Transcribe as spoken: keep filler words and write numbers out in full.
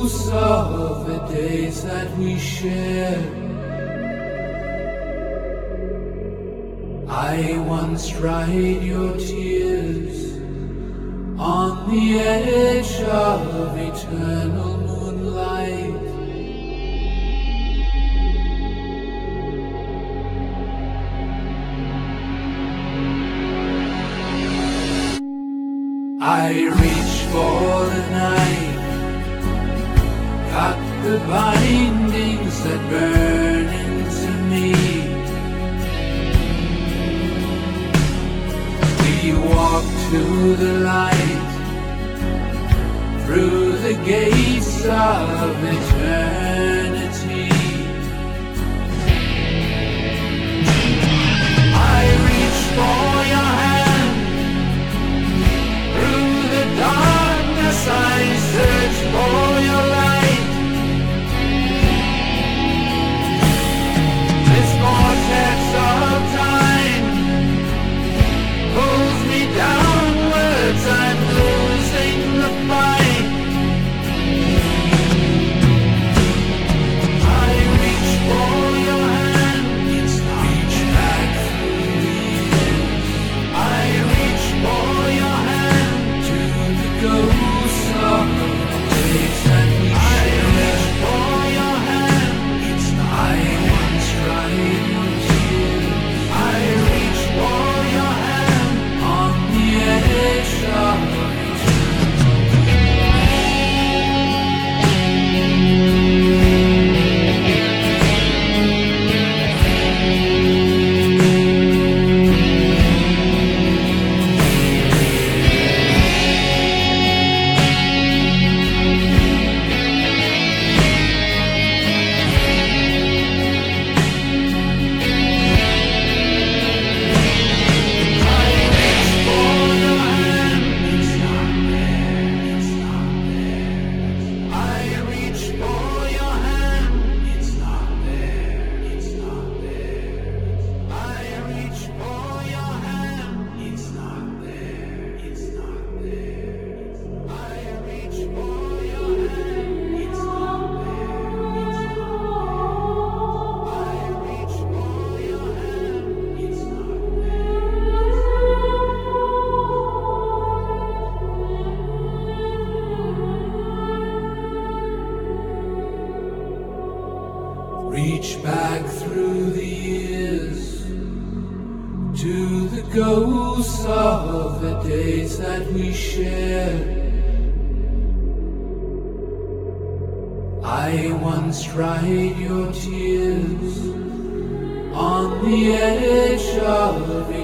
ghosts of the days that we shared. I once dried your tears on the edge of eternal moonlight. I reach for the knife, cut the bindings that burn into me. We walk to the light, through the gates of eternity. I reach for your hand, through the darkness I search for your light. This vortex of time pulls me downwards, I'm losing the fight. I reach for your hand, reach back through the years. I reach for your hand, to the ghosts of the days that we shared. I reach for your hand, I once dried your tears. I reach for your hand, on the edge of reach back through the years, to the ghosts of the days that we shared. I once dried your tears on the edge of